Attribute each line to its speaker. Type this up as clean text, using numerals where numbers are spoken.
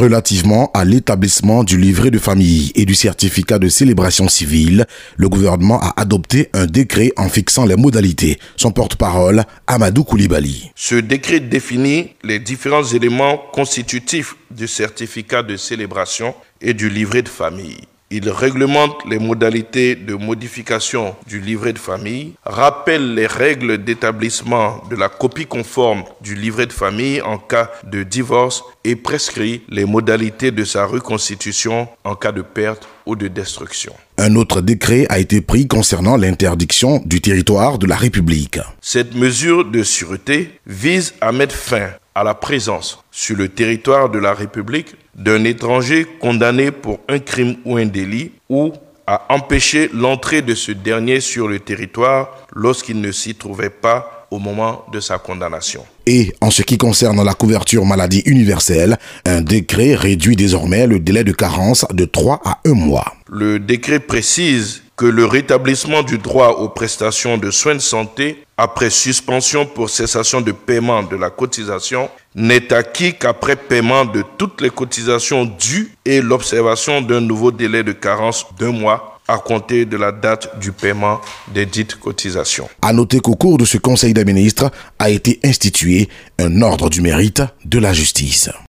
Speaker 1: Relativement à l'établissement du livret de famille et du certificat de célébration civile, le gouvernement a adopté un décret en fixant les modalités. Son porte-parole, Amadou Koulibaly.
Speaker 2: Ce décret définit les différents éléments constitutifs du certificat de célébration et du livret de famille. Il réglemente les modalités de modification du livret de famille, rappelle les règles d'établissement de la copie conforme du livret de famille en cas de divorce et prescrit les modalités de sa reconstitution en cas de perte ou de destruction.
Speaker 1: Un autre décret a été pris concernant l'interdiction du territoire de la République.
Speaker 2: Cette mesure de sûreté vise à mettre fin à la présence sur le territoire de la République d'un étranger condamné pour un crime ou un délit ou à empêcher l'entrée de ce dernier sur le territoire lorsqu'il ne s'y trouvait pas au moment de sa condamnation.
Speaker 1: Et en ce qui concerne la couverture maladie universelle, un décret réduit désormais le délai de carence de 3 à 1 mois.
Speaker 2: Le décret précise que le rétablissement du droit aux prestations de soins de santé après suspension pour cessation de paiement de la cotisation n'est acquis qu'après paiement de toutes les cotisations dues et l'observation d'un nouveau délai de carence d'1 mois à compter de la date du paiement des dites cotisations.
Speaker 1: À noter qu'au cours de ce Conseil des ministres a été institué un ordre du mérite de la justice.